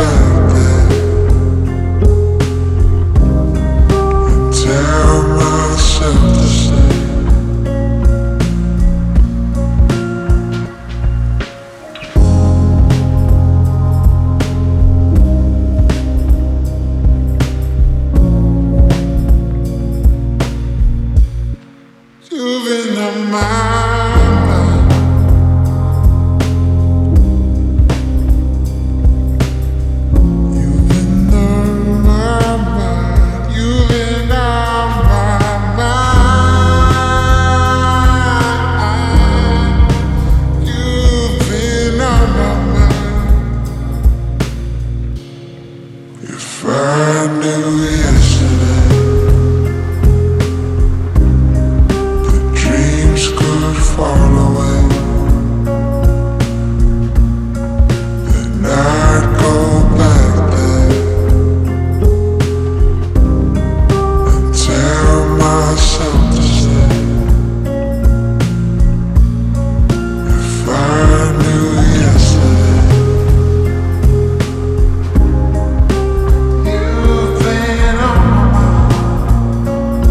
back there and tell myself to stay. You've been on my mind. You've been on my mind. You've been on my mind. You've been on my mind. If I knew yesterday dreams could fall away, and I'd go back there and tell myself to stay. If I knew yesterday, you've been on my mind.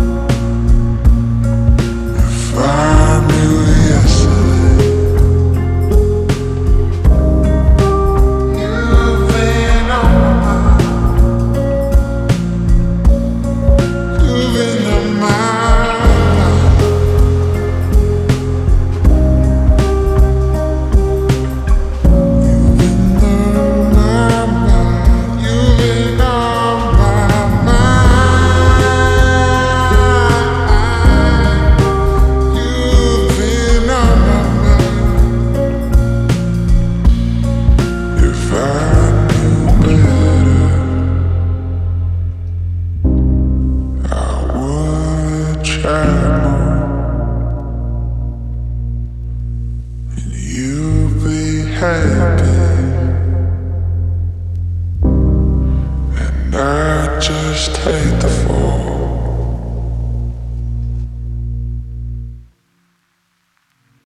If I knew yesterday, you've been on my mind. You've been on my mind. You've been on my mind. You've been on my mind. You've been on my mind. If I knew better, I would try more, and you'd be happy, and I just hate the fall.